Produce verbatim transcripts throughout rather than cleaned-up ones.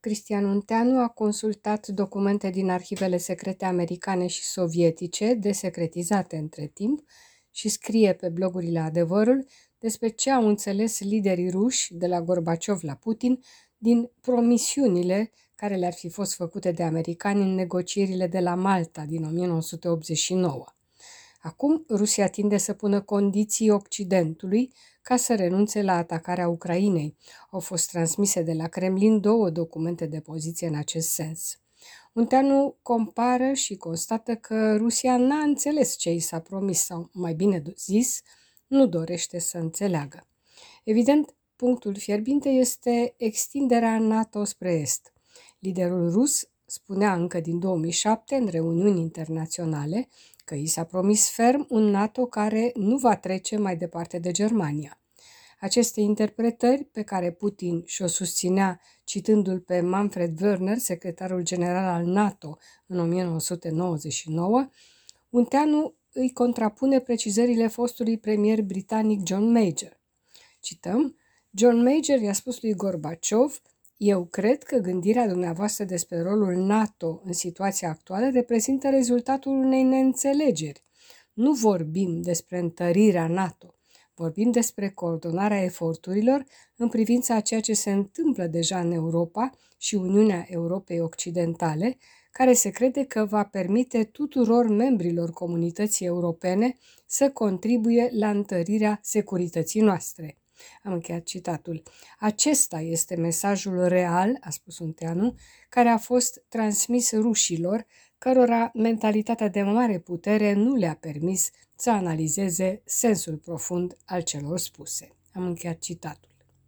Cristian Munteanu a consultat documente din arhivele secrete americane și sovietice, desecretizate între timp, și scrie pe blogurile Adevărul despre ce au înțeles liderii ruși, de la Gorbaciov la Putin, din promisiunile care le-ar fi fost făcute de americani în negocierile de la Malta din o mie nouă sute optzeci și nouă. Acum, Rusia tinde să pună condiții Occidentului ca să renunțe la atacarea Ucrainei. Au fost transmise de la Kremlin două documente de poziție în acest sens. Munteanu compară și constată că Rusia n-a înțeles ce i s-a promis, sau, mai bine zis, nu dorește să înțeleagă. Evident, punctul fierbinte este extinderea NATO spre Est. Liderul rus spunea încă din două mii șapte în reuniuni internaționale că i s-a promis ferm un NATO care nu va trece mai departe de Germania. Aceste interpretări, pe care Putin și-o susținea citându-l pe Manfred Wörner, secretarul general al NATO în o mie nouă sute nouăzeci și nouă, Munteanu îi contrapune precizările fostului premier britanic John Major. Cităm: John Major i-a spus lui Gorbaciov: eu cred că gândirea dumneavoastră despre rolul NATO în situația actuală reprezintă rezultatul unei neînțelegeri. Nu vorbim despre întărirea NATO, vorbim despre coordonarea eforturilor în privința a ceea ce se întâmplă deja în Europa și Uniunea Europei Occidentale, care se crede că va permite tuturor membrilor comunității europene să contribuie la întărirea securității noastre. Am încheiat citatul. Acesta este mesajul real, a spus Munteanu, care a fost transmis rușilor, cărora mentalitatea de mare putere nu le-a permis să analizeze sensul profund al celor spuse. Am încheiat citatul.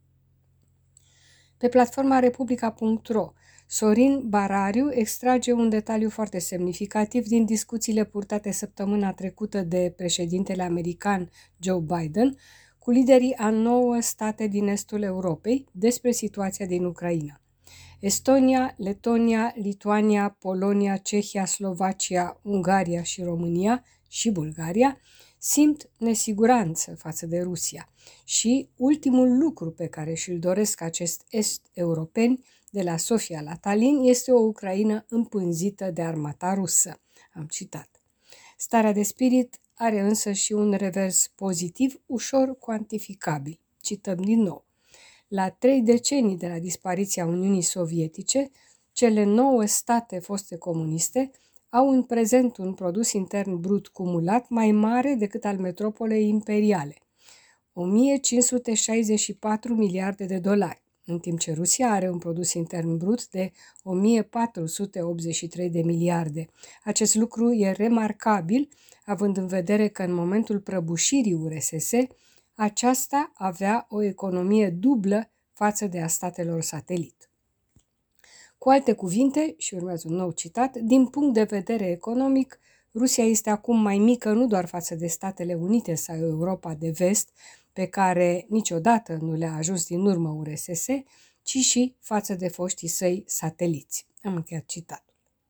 Pe platforma republica punct ro, Sorin Barariu extrage un detaliu foarte semnificativ din discuțiile purtate săptămâna trecută de președintele american Joe Biden cu liderii a nouă state din estul Europei despre situația din Ucraina. Estonia, Letonia, Lituania, Polonia, Cehia, Slovacia, Ungaria și România și Bulgaria simt nesiguranță față de Rusia și ultimul lucru pe care și-l doresc acest est-europeni de la Sofia la Tallinn este o Ucraină împânzită de armata rusă. Am citat. Starea de spirit are însă și un revers pozitiv, ușor cuantificabil. Cităm din nou. La trei decenii de la dispariția Uniunii Sovietice, cele nouă state foste comuniste au în prezent un produs intern brut cumulat mai mare decât al metropolei imperiale, o mie cinci sute șaizeci și patru miliarde de dolari, în timp ce Rusia are un produs intern brut de o mie patru sute optzeci și trei de miliarde. Acest lucru e remarcabil, având în vedere că în momentul prăbușirii U R S S, aceasta avea o economie dublă față de a statelor satelit. Cu alte cuvinte, și urmează un nou citat, din punct de vedere economic, Rusia este acum mai mică nu doar față de Statele Unite sau Europa de Vest, pe care niciodată nu le-a ajuns din urmă U R S S, ci și față de foștii săi sateliți. Am încheiat citatul.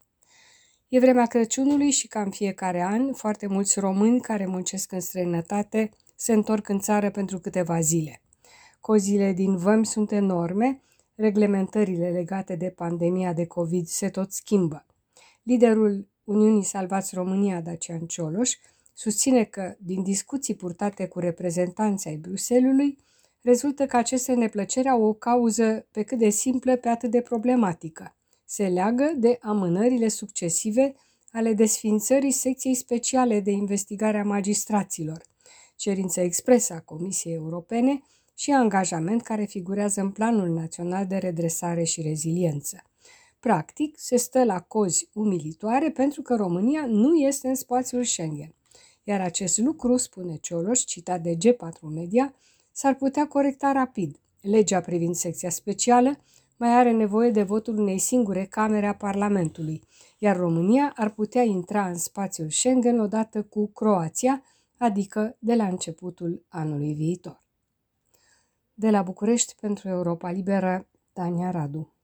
E vremea Crăciunului și ca în fiecare an, foarte mulți români care muncesc în străinătate se întorc în țară pentru câteva zile. Cozile din vămi sunt enorme, reglementările legate de pandemia de COVID se tot schimbă. Liderul Uniunii Salvați România, Dacian Cioloș, susține că, din discuții purtate cu reprezentanții ai Bruxellesului, rezultă că aceste neplăceri au o cauză pe cât de simplă, pe atât de problematică. Se leagă de amânările succesive ale desființării secției speciale de investigare a magistraților, cerință expresă a Comisiei Europene și angajament care figurează în Planul Național de Redresare și Reziliență. Practic, se stă la cozi umilitoare pentru că România nu este în spațiul Schengen. Iar acest lucru, spune Cioloș, citat de G patru Media, s-ar putea corecta rapid. Legea privind secția specială mai are nevoie de votul unei singure camere a Parlamentului, iar România ar putea intra în spațiul Schengen odată cu Croația, adică de la începutul anului viitor. De la București pentru Europa Liberă, Tania Radu.